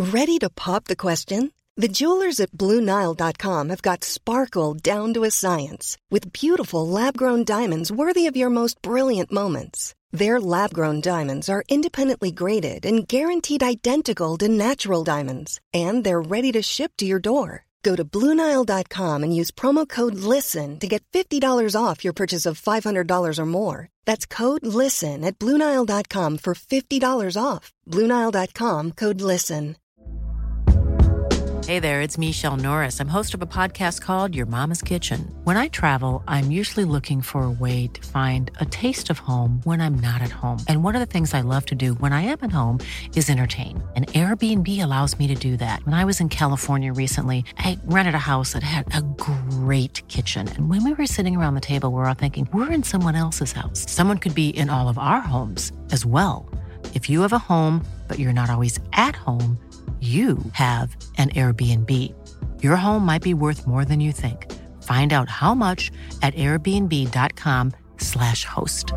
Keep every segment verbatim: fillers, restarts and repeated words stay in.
Ready to pop the question? The jewelers at Blue Nile dot com have got sparkle down to a science with beautiful lab-grown diamonds worthy of your most brilliant moments. Their lab-grown diamonds are independently graded and guaranteed identical to natural diamonds, and they're ready to ship to your door. Go to Blue Nile dot com and use promo code LISTEN to get fifty dollars off your purchase of five hundred dollars or more. That's code LISTEN at Blue Nile dot com for fifty dollars off. Blue Nile dot com, code LISTEN. Hey there, it's Michelle Norris. I'm host of a podcast called Your Mama's Kitchen. When I travel, I'm usually looking for a way to find a taste of home when I'm not at home. And one of the things I love to do when I am at home is entertain. And Airbnb allows me to do that. When I was in California recently, I rented a house that had a great kitchen. And when we were sitting around the table, we were all thinking, we're in someone else's house. Someone could be in all of our homes as well. If you have a home, but you're not always at home, you have an Airbnb. Your home might be worth more than you think. Find out how much at airbnb.com slash host.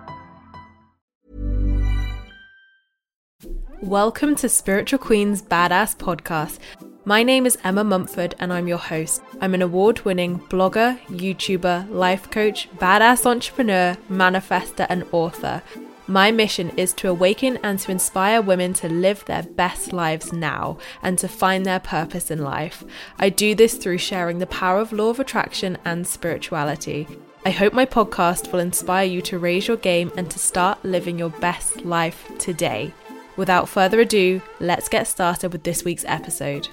Welcome to Spiritual Queen's Badass Podcast. My name is Emma Mumford and I'm your host. I'm an award-winning blogger, YouTuber, life coach, badass entrepreneur, manifester, and author. My mission is to awaken and to inspire women to live their best lives now and to find their purpose in life. I do this through sharing the power of law of attraction and spirituality. I hope my podcast will inspire you to raise your game and to start living your best life today. Without further ado, let's get started with this week's episode.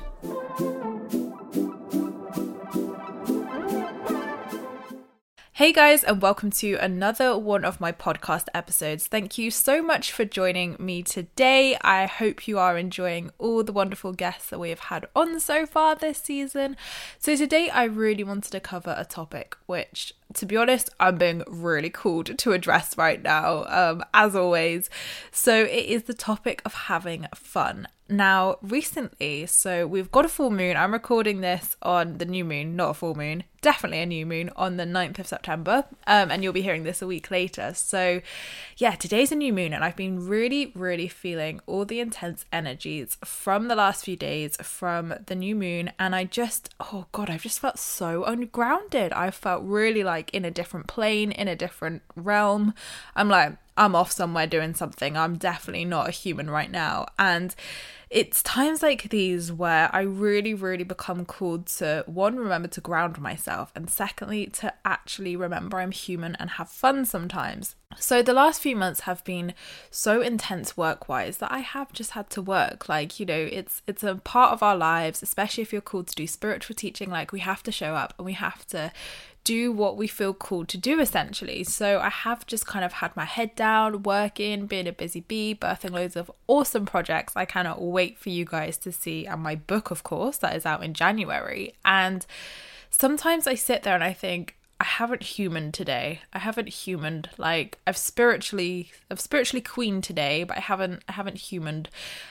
Hey guys, and welcome to another one of my podcast episodes. Thank you so much for joining me today. I hope you are enjoying all the wonderful guests that we have had on so far this season. So today I really wanted to cover a topic which, to be honest, I'm being really called to address right now, um, as always. So it is the topic of having fun. Now, recently, so we've got a full moon. I'm recording this on the new moon, not a full moon, definitely a new moon on the ninth of September. Um, and you'll be hearing this a week later. So yeah, today's a new moon and I've been really, really feeling all the intense energies from the last few days from the new moon. And I just, oh God, I've just felt so ungrounded. I felt really like in a different plane, in a different realm. I'm like, I'm off somewhere doing something. I'm definitely not a human right now. And it's times like these where I really, really become called to, one, remember to ground myself, and secondly, to actually remember I'm human and have fun sometimes. So the last few months have been so intense work-wise that I have just had to work. Like, you know, it's it's a part of our lives, especially if you're called to do spiritual teaching. Like, we have to show up and we have to do what we feel called to do, essentially. So I have just kind of had my head down, working, being a busy bee, birthing loads of awesome projects I cannot wait for you guys to see, and my book, of course, that is out in January. And sometimes I sit there and I think, I haven't humaned today. I haven't humaned. Like, I've spiritually, I've spiritually queened today, but I haven't, I haven't humaned.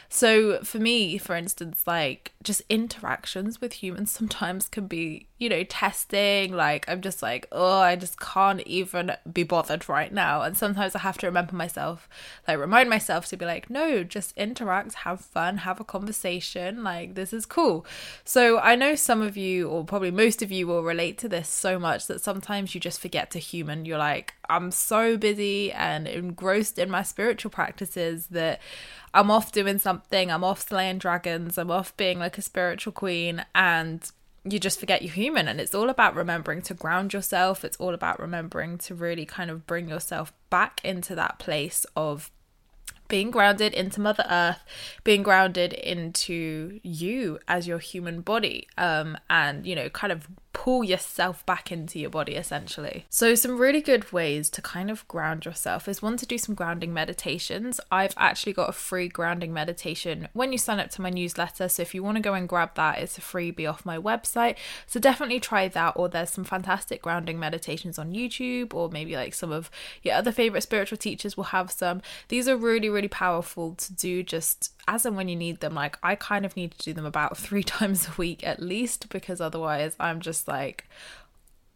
So for me, for instance, like just interactions with humans sometimes can be, you know, testing. Like, I'm just like, oh, I just can't even be bothered right now. And sometimes I have to remember myself, like remind myself to be like, no, just interact, have fun, have a conversation. Like, this is cool. So I know some of you, or probably most of you, will relate to this so much that sometimes you just forget to human. You're like, I'm so busy and engrossed in my spiritual practices that I'm off doing something, I'm off slaying dragons, I'm off being like a spiritual queen, and you just forget you're human. And it's all about remembering to ground yourself. It's all about remembering to really kind of bring yourself back into that place of being grounded into Mother Earth, being grounded into you as your human body, um, and, you know, kind of pull yourself back into your body, essentially. So some really good ways to kind of ground yourself is, one, to do some grounding meditations. I've actually got a free grounding meditation when you sign up to my newsletter. So if you want to go and grab that, it's a freebie off my website. So definitely try that. Or there's some fantastic grounding meditations on YouTube, or maybe like some of your other favorite spiritual teachers will have some. These are really, really powerful to do just as and when you need them. Like, I kind of need to do them about three times a week at least, because otherwise I'm just like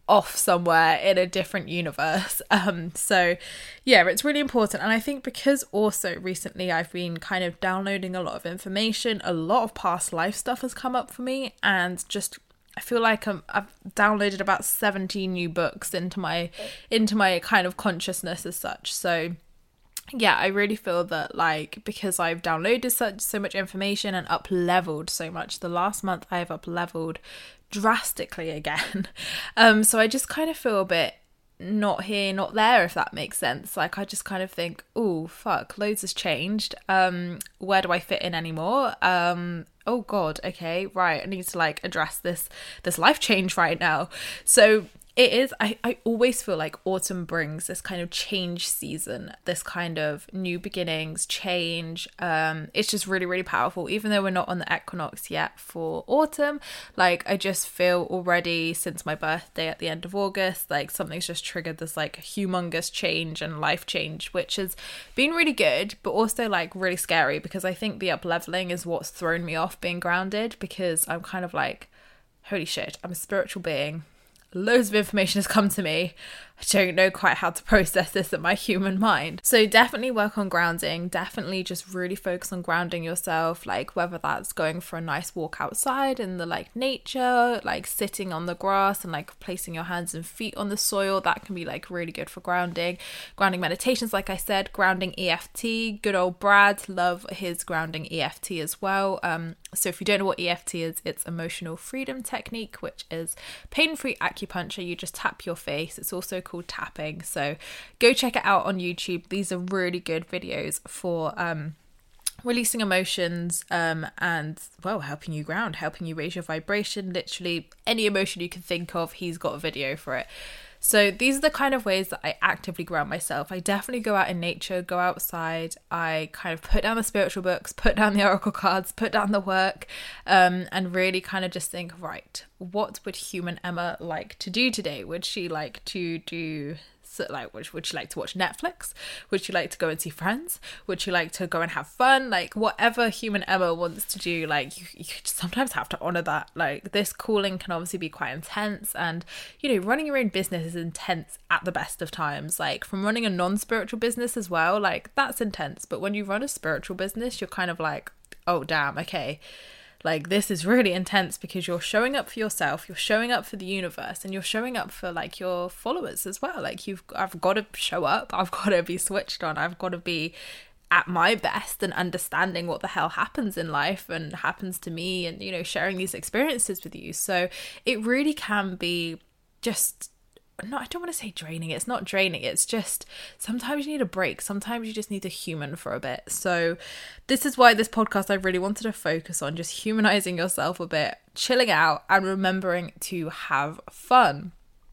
off somewhere in a different universe. Um, so yeah, it's really important. And I think because also recently I've been kind of downloading a lot of information, a lot of past life stuff has come up for me, and just I feel like I'm, I've downloaded about seventeen new books into my into my kind of consciousness as such. So yeah, I really feel that, like, because I've downloaded such so much information and up leveled so much, the last month I have up leveled drastically again. Um, so I just kind of feel a bit not here, not there, if that makes sense. Like, I just kind of think, oh fuck, loads has changed. Um, where do I fit in anymore? Um, oh god, okay, right, I need to like address this this life change right now. So it is, I, I always feel like autumn brings this kind of change season, this kind of new beginnings, change. Um, it's just really, really powerful. Even though we're not on the equinox yet for autumn, like I just feel already since my birthday at the end of August, like something's just triggered this like humongous change and life change, which has been really good, but also like really scary, because I think the up leveling is what's thrown me off being grounded, because I'm kind of like, holy shit, I'm a spiritual being. Loads of information has come to me. I don't know quite how to process this in my human mind. So definitely work on grounding. Definitely just really focus on grounding yourself, like whether that's going for a nice walk outside in the like nature, like sitting on the grass and like placing your hands and feet on the soil. That can be like really good for grounding. Grounding meditations, like I said, grounding E F T. Good old Brad, love his grounding E F T as well. Um, so if you don't know what E F T is, it's emotional freedom technique, which is pain-free acupuncture. You just tap your face. It's also called tapping, so go check it out on YouTube. These are really good videos for um releasing emotions um and well helping you ground, helping you raise your vibration. Literally any emotion you can think of, he's got a video for it. So these are the kind of ways that I actively ground myself. I definitely go out in nature, go outside. I kind of put down the spiritual books, put down the oracle cards, put down the work, um, and really kind of just think, right, what would human Emma like to do today? Would she like to do... So like, would, would you like to watch Netflix? Would you like to go and see friends? Would you like to go and have fun? Like whatever human Emma wants to do, like you, you sometimes have to honor that. Like this calling can obviously be quite intense, and you know, running your own business is intense at the best of times. Like from running a non-spiritual business as well, like that's intense. But when you run a spiritual business, you're kind of like, oh damn, okay. Like this is really intense, because you're showing up for yourself, you're showing up for the universe, and you're showing up for like your followers as well. Like you've, I've got to show up, I've got to be switched on, I've got to be at my best and understanding what the hell happens in life and happens to me, and you know, sharing these experiences with you. So it really can be just... No, I don't want to say draining. It's not draining. It's just sometimes you need a break. Sometimes you just need to human for a bit. So this is why this podcast I really wanted to focus on just humanizing yourself a bit, chilling out and remembering to have fun.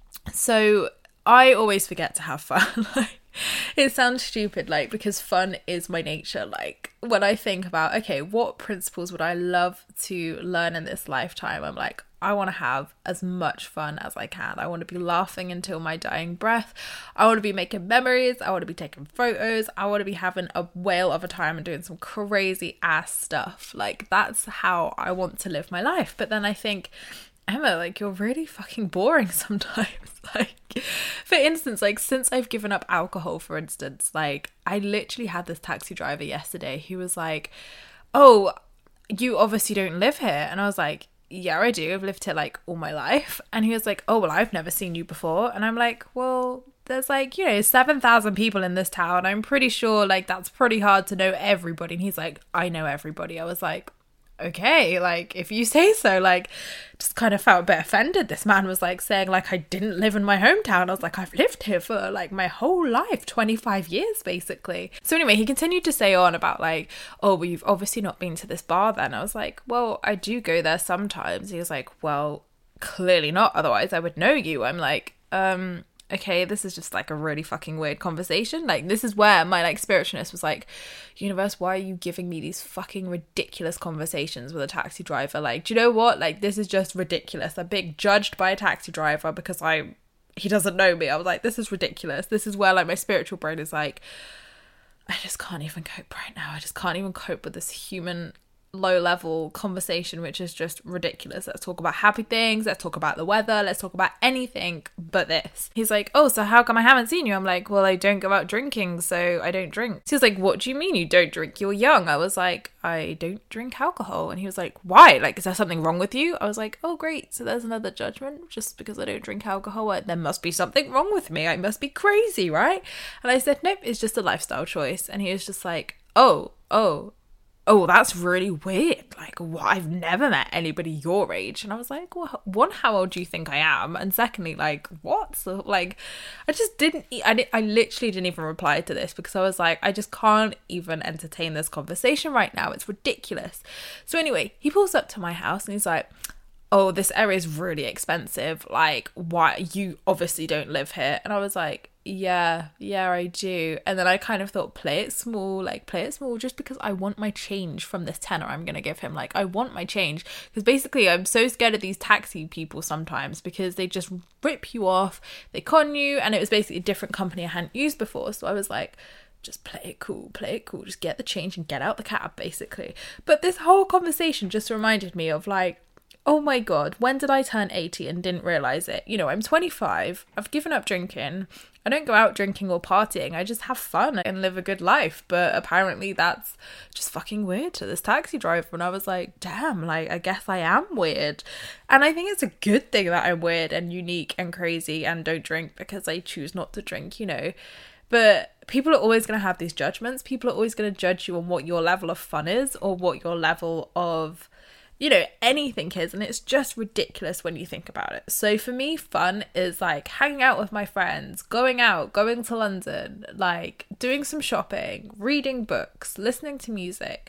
So I always forget to have fun. Like, it sounds stupid, like, because fun is my nature. Like when I think about, okay, what principles would I love to learn in this lifetime? I'm like, I want to have as much fun as I can. I want to be laughing until my dying breath. I want to be making memories. I want to be taking photos. I want to be having a whale of a time and doing some crazy ass stuff. Like that's how I want to live my life. But then I think, Emma, like you're really fucking boring sometimes. Like for instance, like since I've given up alcohol, for instance, like I literally had this taxi driver yesterday who was like, oh, you obviously don't live here. And I was like, yeah, I do. I've lived here like all my life. And he was like, oh, well, I've never seen you before. And I'm like, well, there's like, you know, seven thousand people in this town. I'm pretty sure like that's pretty hard to know everybody. And he's like, I know everybody. I was like, okay, like if you say so. Like just kind of felt a bit offended. This man was like saying like I didn't live in my hometown. I was like, I've lived here for like my whole life, twenty-five years basically. So anyway, he continued to say on about like, oh, well, you've obviously not been to this bar then. I was like, well, I do go there sometimes. He was like, well, clearly not, otherwise I would know you. I'm like, um okay, this is just like a really fucking weird conversation. Like this is where my like spiritualness was like, universe, why are you giving me these fucking ridiculous conversations with a taxi driver? Like, do you know what? Like this is just ridiculous. I'm being judged by a taxi driver because I he doesn't know me. I was like, this is ridiculous. This is where like my spiritual brain is like, I just can't even cope right now. I just can't even cope with this human low level conversation, which is just ridiculous. Let's talk about happy things. Let's talk about the weather. Let's talk about anything but this. He's like, oh, so how come I haven't seen you? I'm like, well, I don't go out drinking, so I don't drink. So he's like, what do you mean you don't drink? You're young. I was like, I don't drink alcohol. And he was like, why? Like, is there something wrong with you? I was like, oh, great. So there's another judgment. Just because I don't drink alcohol, there must be something wrong with me. I must be crazy, right? And I said, nope, it's just a lifestyle choice. And he was just like, oh, oh, oh, that's really weird. Like, what? I've never met anybody your age. And I was like, well, one, how old do you think I am? And secondly, like, what? So, like, I just didn't, I, did, I literally didn't even reply to this because I was like, I just can't even entertain this conversation right now. It's ridiculous. So anyway, he pulls up to my house and he's like, oh, this area is really expensive. Like, why? You obviously don't live here. And I was like, yeah, yeah, I do. And then I kind of thought, play it small, like play it small just because I want my change from this tenner I'm going to give him. Like, I want my change because basically I'm so scared of these taxi people sometimes because they just rip you off, they con you, and it was basically a different company I hadn't used before. So I was like, just play it cool, play it cool, just get the change and get out the cab, basically. But this whole conversation just reminded me of like, oh my God, when did I turn eighty and didn't realise it? You know, I'm twenty-five, I've given up drinking, I don't go out drinking or partying, I just have fun and live a good life. But apparently that's just fucking weird to this taxi driver. And I was like, damn, like, I guess I am weird. And I think it's a good thing that I'm weird and unique and crazy and don't drink because I choose not to drink, you know. But people are always going to have these judgments. People are always going to judge you on what your level of fun is or what your level of, you know, anything is, and it's just ridiculous when you think about it. So for me, fun is like hanging out with my friends, going out, going to London, like doing some shopping, reading books, listening to music,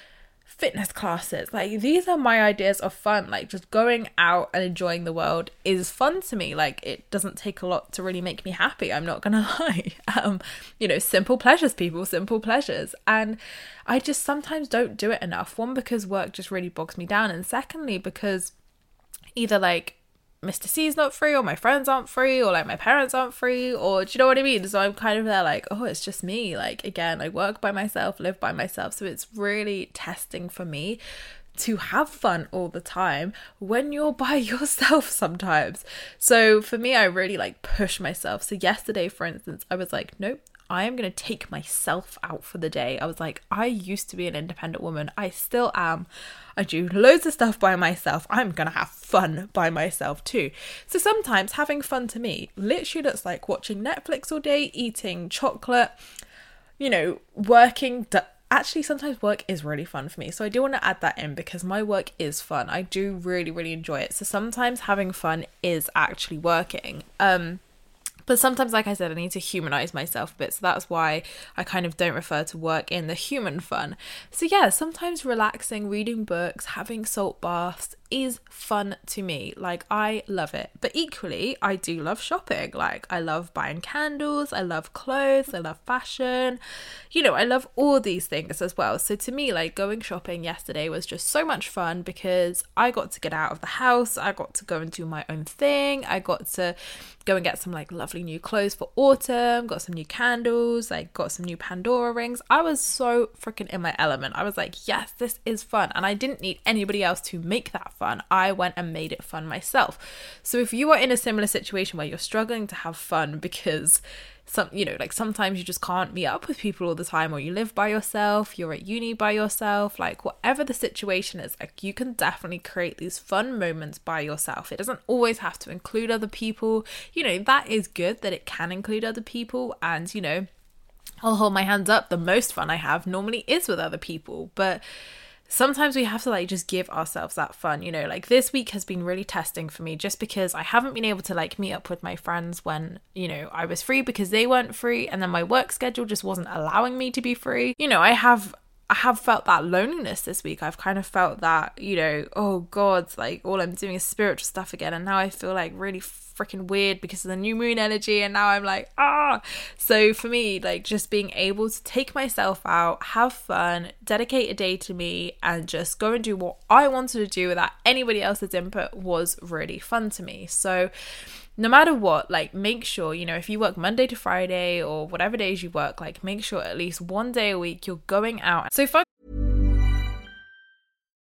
fitness classes. Like, these are my ideas of fun. Like, just going out and enjoying the world is fun to me. Like, it doesn't take a lot to really make me happy, I'm not gonna lie. Um you know, simple pleasures, people, simple pleasures. And I just sometimes don't do it enough. One, because work just really bogs me down, and secondly because either like Mister C's not free, or my friends aren't free, or like my parents aren't free, or do you know what I mean? So I'm kind of there like, oh, it's just me. Like, again, I work by myself, live by myself. So it's really testing for me to have fun all the time when you're by yourself sometimes. So for me, I really like push myself. So yesterday, for instance, I was like, nope, I am going to take myself out for the day. I was like, I used to be an independent woman. I still am. I do loads of stuff by myself. I'm going to have fun by myself too. So sometimes having fun to me literally looks like watching Netflix all day, eating chocolate, you know, working. D- Actually, sometimes work is really fun for me. So I do want to add that in because my work is fun. I do really, really enjoy it. So sometimes having fun is actually working. Um, But sometimes, like I said, I need to humanize myself a bit. So that's why I kind of don't refer to work in the human fun. So yeah, sometimes relaxing, reading books, having salt baths is fun to me. Like, I love it. But equally, I do love shopping. Like, I love buying candles, I love clothes, I love fashion. You know, I love all these things as well. So to me, like, going shopping yesterday was just so much fun because I got to get out of the house, I got to go and do my own thing, I got to go and get some like lovely new clothes for autumn, got some new candles, like got some new Pandora rings. I was so freaking in my element. I was like, yes, this is fun. And I didn't need anybody else to make that fun. I went and made it fun myself. So if you are in a similar situation where you're struggling to have fun because some, you know, like sometimes you just can't meet up with people all the time, or you live by yourself, you're at uni by yourself, like whatever the situation is, like you can definitely create these fun moments by yourself. It doesn't always have to include other people. You know, that is good that it can include other people. And, you know, I'll hold my hands up, the most fun I have normally is with other people. But sometimes we have to like just give ourselves that fun, you know, like this week has been really testing for me just because I haven't been able to like meet up with my friends when, you know, I was free because they weren't free, and then my work schedule just wasn't allowing me to be free. You know, I have I have felt that loneliness this week. I've kind of felt that, you know, oh God, like all I'm doing is spiritual stuff again. And now I feel like really freaking weird because of the new moon energy. And now I'm like, ah. So for me, like just being able to take myself out, have fun, dedicate a day to me, and just go and do what I wanted to do without anybody else's input was really fun to me. So no matter what, like make sure, you know, if you work Monday to Friday or whatever days you work, like make sure at least one day a week you're going out. So if I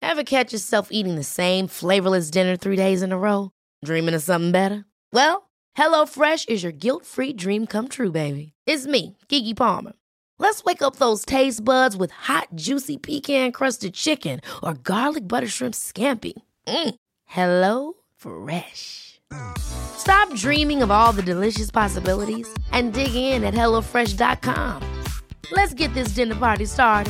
Ever catch yourself eating the same flavorless dinner three days in a row? Dreaming of something better? Well, HelloFresh is your guilt-free dream come true, baby. It's me, Keke Palmer. Let's wake up those taste buds with hot, juicy pecan-crusted chicken or garlic butter shrimp scampi. Mm. Hello Fresh. Stop dreaming of all the delicious possibilities and dig in at hello fresh dot com. Let's get this dinner party started.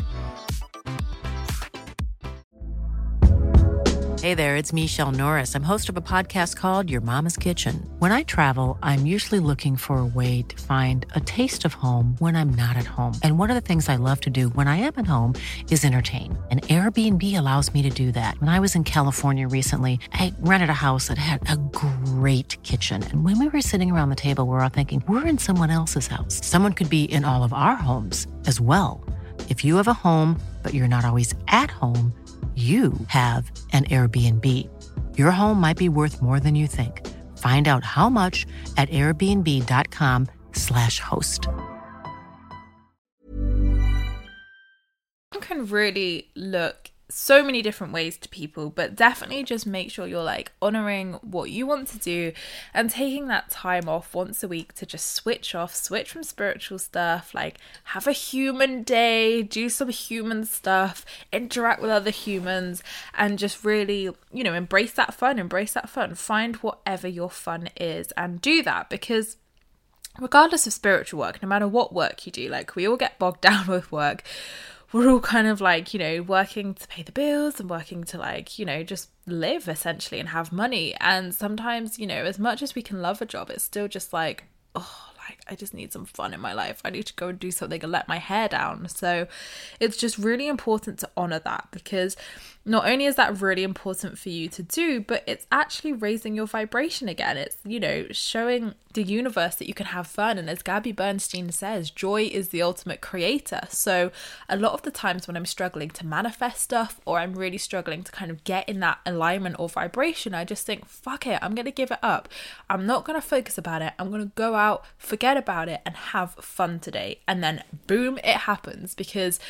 Hey there, it's Michelle Norris. I'm host of a podcast called Your Mama's Kitchen. When I travel, I'm usually looking for a way to find a taste of home when I'm not at home. And one of the things I love to do when I am at home is entertain. And Airbnb allows me to do that. When I was in California recently, I rented a house that had a great kitchen. And when we were sitting around the table, we were all thinking, we're in someone else's house. Someone could be in all of our homes as well. If you have a home, but you're not always at home, you have an Airbnb. Your home might be worth more than you think. Find out how much at airbnb.com slash host. You can really look so many different ways to people, but definitely just make sure you're like honoring what you want to do and taking that time off once a week to just switch off, switch from spiritual stuff, like have a human day, do some human stuff, interact with other humans, and just really, you know, embrace that fun, embrace that fun, find whatever your fun is and do that, because regardless of spiritual work, no matter what work you do, like we all get bogged down with work. We're all kind of like, you know, working to pay the bills and working to like, you know, just live essentially and have money. And sometimes, you know, as much as we can love a job, it's still just like, oh, like I just need some fun in my life. I need to go and do something and let my hair down. So it's just really important to honor that, because not only is that really important for you to do, but it's actually raising your vibration again. It's, you know, showing the universe that you can have fun. And as Gabby Bernstein says, joy is the ultimate creator. So a lot of the times when I'm struggling to manifest stuff, or I'm really struggling to kind of get in that alignment or vibration, I just think, fuck it, I'm going to give it up. I'm not going to focus about it. I'm going to go out, forget about it, and have fun today. And then boom, it happens, because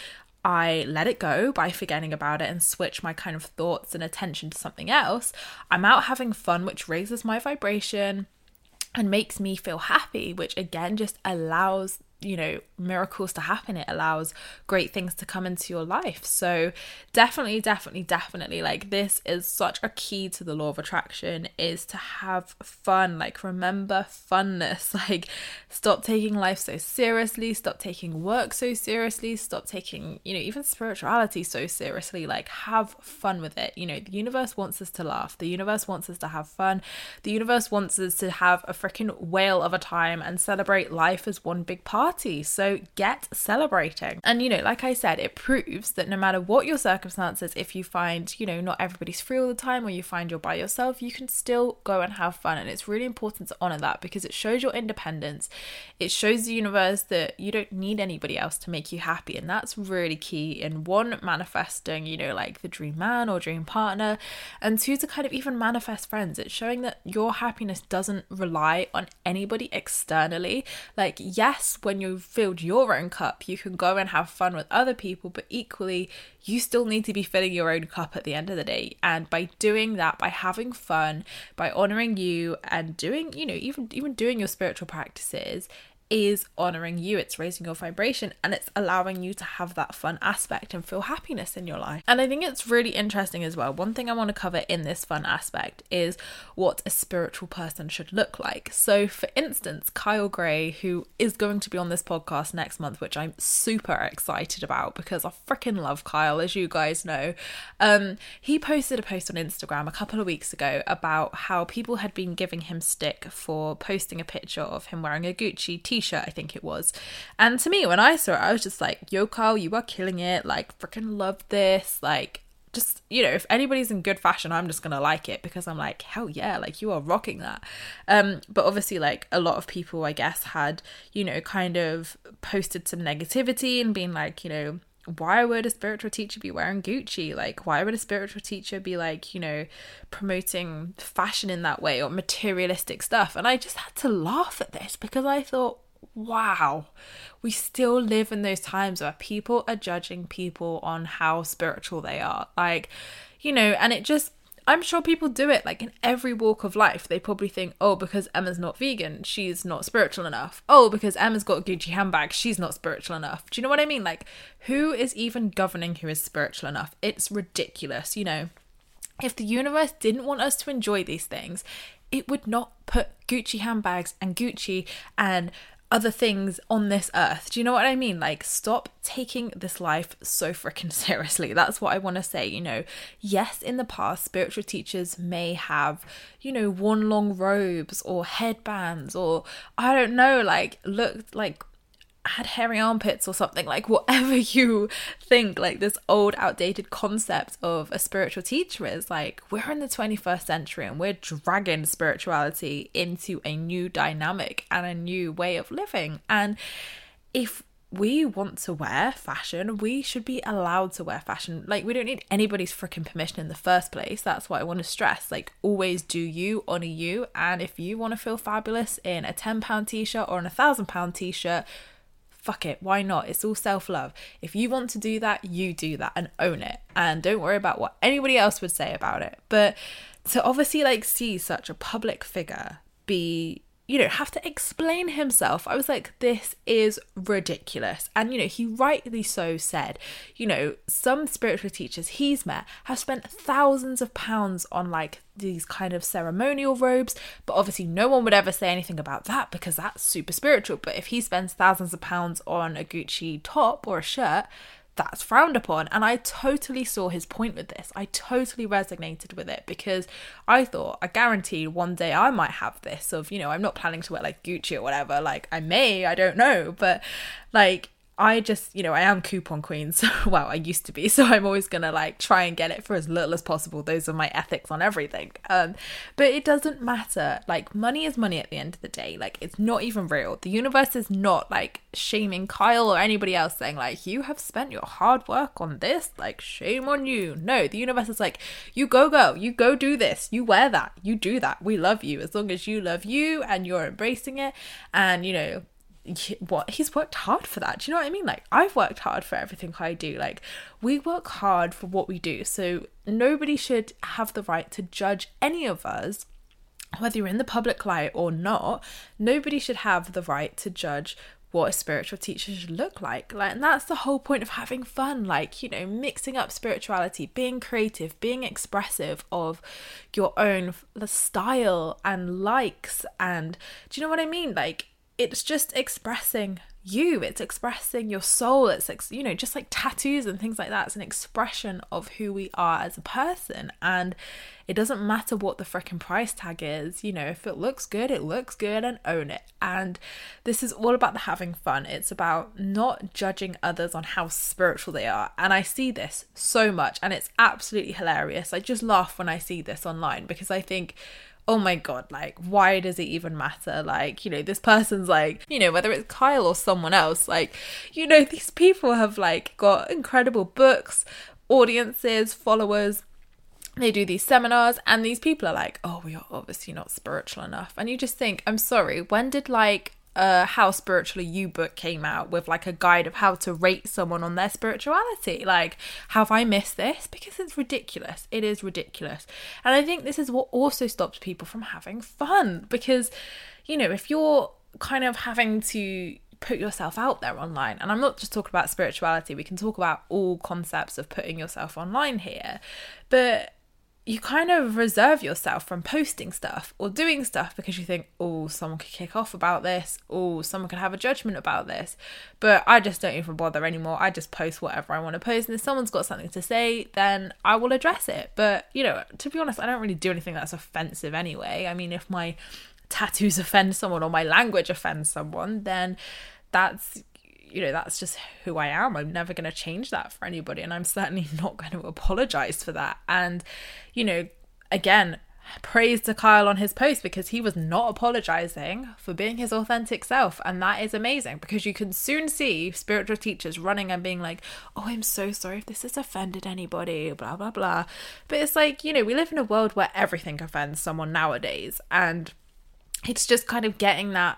I let it go by forgetting about it and switch my kind of thoughts and attention to something else. I'm out having fun, which raises my vibration and makes me feel happy, which again just allows, you know, miracles to happen. It allows great things to come into your life. So definitely, definitely, definitely, like this is such a key to the law of attraction, is to have fun. Like remember funness, like stop taking life so seriously, stop taking work so seriously, stop taking, you know, even spirituality so seriously. Like have fun with it. You know, the universe wants us to laugh. The universe wants us to have fun. The universe wants us to have a freaking whale of a time and celebrate life as one big party. So get celebrating. And, you know, like I said, it proves that no matter what your circumstances, if you find, you know, not everybody's free all the time, or you find you're by yourself, you can still go and have fun. And it's really important to honor that, because it shows your independence. It shows the universe that you don't need anybody else to make you happy. And that's really key in one, manifesting, you know, like the dream man or dream partner, and two, to kind of even manifest friends. It's showing that your happiness doesn't rely on anybody externally. Like, yes, when you've filled your own cup, you can go and have fun with other people, but equally you still need to be filling your own cup at the end of the day. And by doing that, by having fun, by honoring you and doing, you know, even even doing your spiritual practices, is honoring you. It's raising your vibration, and it's allowing you to have that fun aspect and feel happiness in your life. And I think it's really interesting as well. One thing I want to cover in this fun aspect is what a spiritual person should look like. So for instance, Kyle Gray, who is going to be on this podcast next month, which I'm super excited about because I freaking love Kyle, as you guys know. Um, he posted a post on Instagram a couple of weeks ago about how people had been giving him stick for posting a picture of him wearing a Gucci t-shirt t-shirt, I think it was. And to me, when I saw it, I was just like, yo, Kyle, you are killing it. Like, freaking love this. Like, just, you know, if anybody's in good fashion, I'm just gonna like it, because I'm like, hell yeah, like you are rocking that. Um, but obviously, like a lot of people, I guess, had, you know, kind of posted some negativity and been like, you know, why would a spiritual teacher be wearing Gucci? Like, why would a spiritual teacher be like, you know, promoting fashion in that way or materialistic stuff? And I just had to laugh at this, because I thought, wow, we still live in those times where people are judging people on how spiritual they are. Like, you know, and it just, I'm sure people do it like in every walk of life. They probably think, oh, because Emma's not vegan, she's not spiritual enough. Oh, because Emma's got a Gucci handbag, she's not spiritual enough. Do you know what I mean? Like, who is even governing who is spiritual enough? It's ridiculous, you know. If the universe didn't want us to enjoy these things, it would not put Gucci handbags and Gucci and other things on this earth. Do you know what I mean? Like, stop taking this life so freaking seriously. That's what I want to say. You know, yes, in the past, spiritual teachers may have, you know, worn long robes or headbands, or I don't know, like looked like had hairy armpits or something, like whatever you think, like this old outdated concept of a spiritual teacher is. Like, we're in the twenty-first century and we're dragging spirituality into a new dynamic and a new way of living. And if we want to wear fashion, we should be allowed to wear fashion. Like, we don't need anybody's freaking permission in the first place. That's what I want to stress. Like, always do you, honor you. And if you want to feel fabulous in a ten pound t-shirt or in a thousand pound t-shirt, fuck it, why not? It's all self-love. If you want to do that, you do that and own it. And don't worry about what anybody else would say about it. But to obviously like see such a public figure be, you know, have to explain himself, I was like, this is ridiculous. And, you know, he rightly so said, you know, some spiritual teachers he's met have spent thousands of pounds on like these kind of ceremonial robes, but obviously no one would ever say anything about that because that's super spiritual. But if he spends thousands of pounds on a Gucci top or a shirt, that's frowned upon. And I totally saw his point with this. I totally resonated with it because I thought, I guarantee one day I might have this of, you know, I'm not planning to wear like Gucci or whatever. Like, I may, I don't know, but like, I just, you know, I am coupon queen, so, well, I used to be, so I'm always gonna like try and get it for as little as possible. Those are my ethics on everything. Um, but it doesn't matter. Like, money is money at the end of the day. Like, it's not even real. The universe is not like shaming Kyle or anybody else saying like, you have spent your hard work on this, like, shame on you. No, the universe is like, you go, go, you go do this, you wear that, you do that. We love you as long as you love you and you're embracing it. And, you know, what he's worked hard for that. Do you know what I mean? Like, I've worked hard for everything I do. Like, we work hard for what we do, so nobody should have the right to judge any of us, whether you're in the public light or not. Nobody should have the right to judge what a spiritual teacher should look like. Like, and that's the whole point of having fun. Like, you know, mixing up spirituality, being creative, being expressive of your own style and likes. And do you know what I mean? Like, it's just expressing you, it's expressing your soul, it's, you know, just like tattoos and things like that. It's an expression of who we are as a person, and it doesn't matter what the freaking price tag is. You know, if it looks good, it looks good, and own it. And this is all about the having fun. It's about not judging others on how spiritual they are. And I see this so much, and it's absolutely hilarious. I just laugh when I see this online because I think, oh my god, like, why does it even matter? Like, you know, this person's like, you know, whether it's Kyle or someone else, like, you know, these people have like got incredible books, audiences, followers. They do these seminars, and these people are like, oh, we are obviously not spiritual enough. And you just think, I'm sorry, when did like a How Spiritual Are You book came out with like a guide of how to rate someone on their spirituality? Like, have I missed this? Because it's ridiculous. It is ridiculous. And I think this is what also stops people from having fun, because, you know, if you're kind of having to put yourself out there online, and I'm not just talking about spirituality, we can talk about all concepts of putting yourself online here, but you kind of reserve yourself from posting stuff or doing stuff because you think, oh, someone could kick off about this, oh, someone could have a judgment about this. But I just don't even bother anymore. I just post whatever I want to post, and if someone's got something to say, then I will address it. But, you know, to be honest, I don't really do anything that's offensive anyway. I mean, if my tattoos offend someone or my language offends someone, then that's, you know, that's just who I am. I'm never going to change that for anybody, and I'm certainly not going to apologize for that. And, you know, again, praise to Kyle on his post, because he was not apologizing for being his authentic self, and that is amazing, because you can soon see spiritual teachers running and being like, oh, I'm so sorry if this has offended anybody, blah blah blah. But it's like, you know, we live in a world where everything offends someone nowadays, and it's just kind of getting that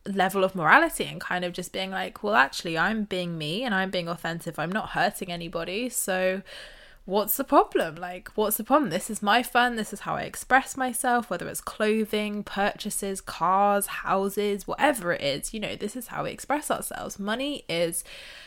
level of morality and kind of just being like, well, actually, I'm being me and I'm being authentic. I'm not hurting anybody. So what's the problem? Like, what's the problem? This is my fun. This is how I express myself, whether it's clothing, purchases, cars, houses, whatever it is. You know, this is how we express ourselves. Money is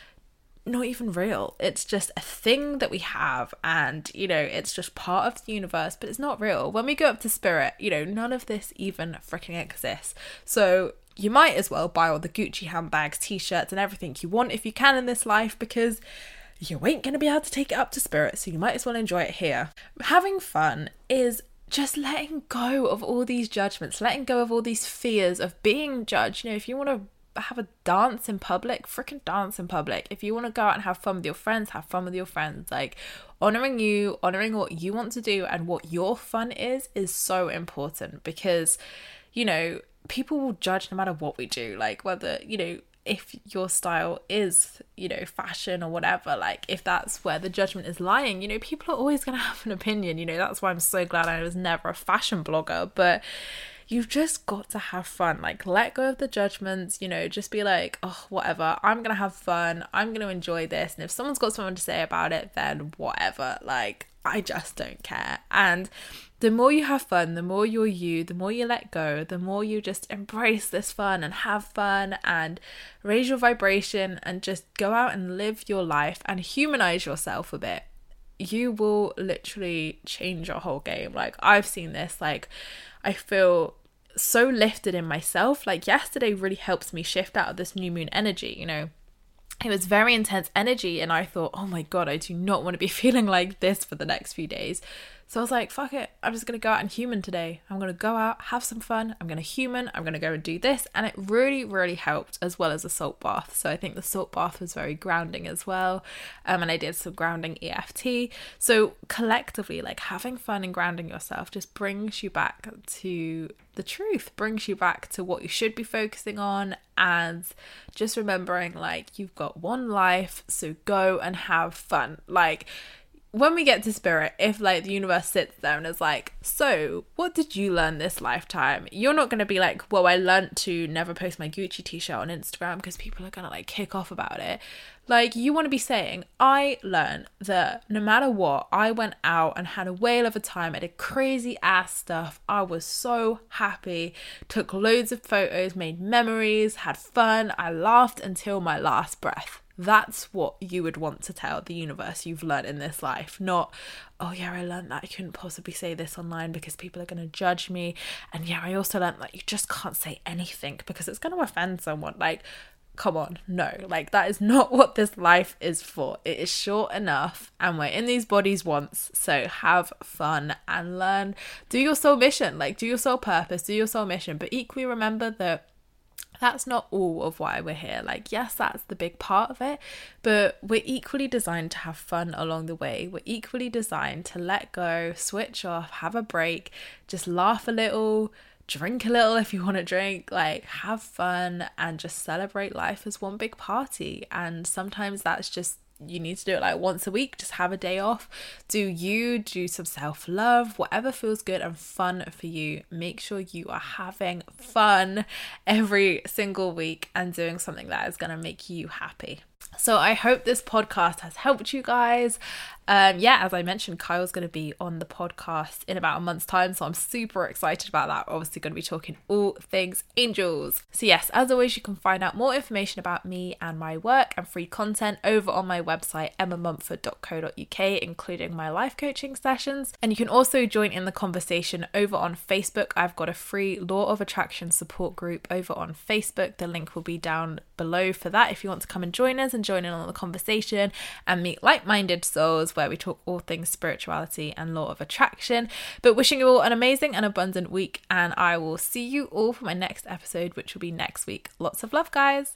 not even real. It's just a thing that we have, and you know, it's just part of the universe, but it's not real. When we go up to spirit, you know, none of this even freaking exists. So you might as well buy all the Gucci handbags, t-shirts and everything you want if you can in this life, because you ain't going to be able to take it up to spirit, so you might as well enjoy it here. Having fun is just letting go of all these judgments, letting go of all these fears of being judged. You know, if you want to have a dance in public, freaking dance in public. If you want to go out and have fun with your friends, have fun with your friends. Like, honoring you, honoring what you want to do and what your fun is, is so important, because, you know, people will judge no matter what we do. Like, whether, you know, if your style is, you know, fashion or whatever, like if that's where the judgment is lying, you know, people are always going to have an opinion. You know, that's why I'm so glad I was never a fashion blogger. But you've just got to have fun. Like, let go of the judgments, you know, just be like, oh, whatever, I'm gonna have fun, I'm gonna enjoy this, and if someone's got something to say about it, then whatever, like, I just don't care. And the more you have fun, the more you're you, the more you let go, the more you just embrace this fun and have fun and raise your vibration and just go out and live your life and humanize yourself a bit, you will literally change your whole game. Like, I've seen this. Like, I feel so lifted in myself. Like, yesterday really helps me shift out of this new moon energy. You know, it was very intense energy, and I thought, oh my god, I do not want to be feeling like this for the next few days. So I was like, fuck it, I'm just going to go out and human today. I'm going to go out, have some fun, I'm going to human, I'm going to go and do this. And it really, really helped, as well as a salt bath. So I think the salt bath was very grounding as well. Um, and I did some grounding E F T. So collectively, like, having fun and grounding yourself just brings you back to the truth, brings you back to what you should be focusing on, and just remembering, like, you've got one life, so go and have fun. Like, when we get to spirit, if like the universe sits there and is like, so what did you learn this lifetime? You're not going to be like, well, I learned to never post my Gucci t-shirt on Instagram, because people are going to like kick off about it. Like, you want to be saying, I learned that no matter what, I went out and had a whale of a time. I did crazy ass stuff. I was so happy, took loads of photos, made memories, had fun. I laughed until my last breath. That's what you would want to tell the universe you've learned in this life. Not, oh yeah, I learned that I couldn't possibly say this online because people are going to judge me. And yeah, I also learned that you just can't say anything because it's going to offend someone. Like, come on, no, like, that is not what this life is for. It is short enough, and we're in these bodies once, so have fun and learn. Do your soul mission, like, do your soul purpose, do your soul mission, but equally remember that that's not all of why we're here. Like, yes, that's the big part of it, but we're equally designed to have fun along the way. We're equally designed to let go, switch off, have a break, just laugh a little, drink a little if you want to drink, like, have fun and just celebrate life as one big party. And sometimes that's just, you need to do it like once a week. Just have a day off, do you, do some self-love, whatever feels good and fun for you. Make sure you are having fun every single week and doing something that is going to make you happy. So I hope this podcast has helped you guys. Um, yeah, as I mentioned, Kyle's going to be on the podcast in about a month's time, so I'm super excited about that. We're obviously going to be talking all things angels. So yes, as always, you can find out more information about me and my work and free content over on my website, emma mumford dot co dot uk, including my life coaching sessions. And you can also join in the conversation over on Facebook. I've got a free Law of Attraction support group over on Facebook. The link will be down below for that if you want to come and join us and join in on the conversation and meet like-minded souls, where we talk all things spirituality and law of attraction. But wishing you all an amazing and abundant week, and I will see you all for my next episode, which will be next week. Lots of love, guys.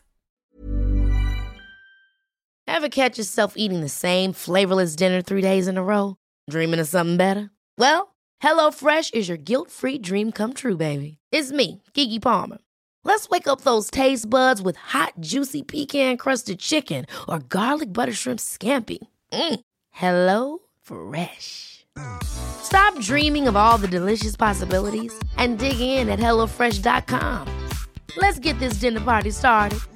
Ever catch yourself eating the same flavorless dinner three days in a row? Dreaming of something better? Well, HelloFresh is your guilt-free dream come true, baby. It's me, Keke Palmer. Let's wake up those taste buds with hot, juicy pecan-crusted chicken or garlic butter shrimp scampi. Mm. Hello Fresh. Stop dreaming of all the delicious possibilities and dig in at hello fresh dot com. Let's get this dinner party started.